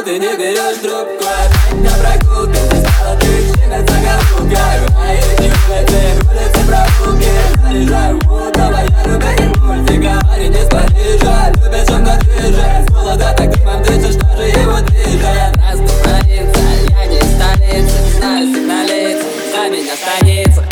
ты не берешь трубку. Опять на прогулке, ты стала причиной заголовка. Мои улицы, прогулки. Заряжаю мутного, я любитель мультика. Парень из Парижа, любит шумно движет. С молода так дымом дышит, что же его движет. Разные столица, я не из столицы. Знаю сигналица, за меня станица.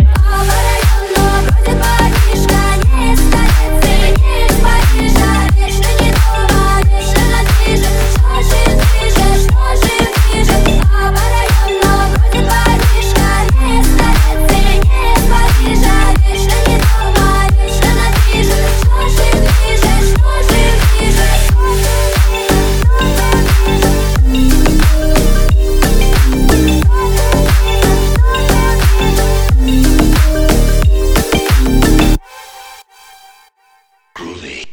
Groovy.